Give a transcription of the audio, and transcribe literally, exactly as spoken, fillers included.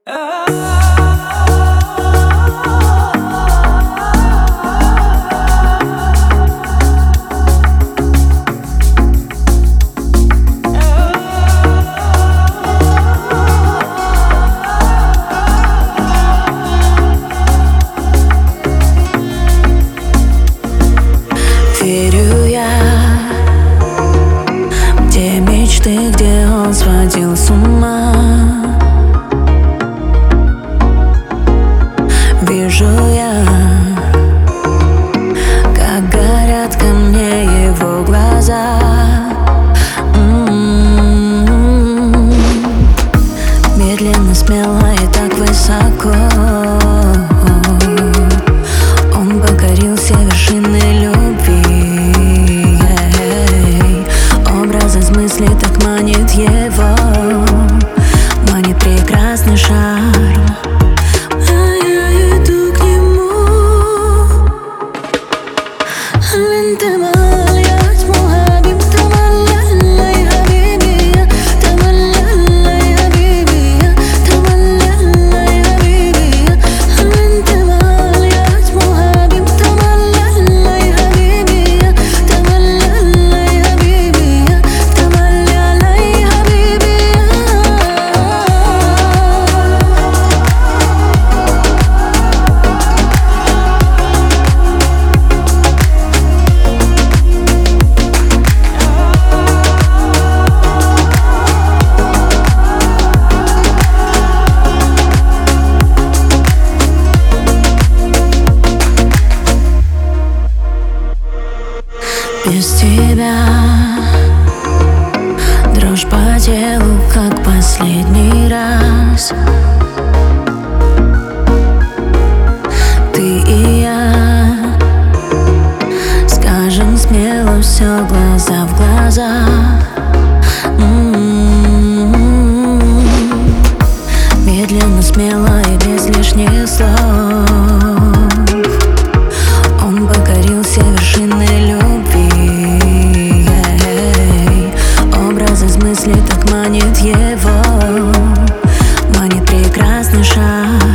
Верю я в те мечты, где он сводил с ума. Вижу я, как горят ко мне его глаза. М-м-м. Медленно, смело и так высоко он покорил все вершины любви. Образ из мысли так манит его, манит прекрасный шарм. Без тебя дрожь по телу, как последний раз. Ты и я скажем смело все глаза в глаза. М-м-м. Медленно, смело и без лишних слов он покорил все вершины любви. Образ из мысли так манит его, манит прекрасный шар.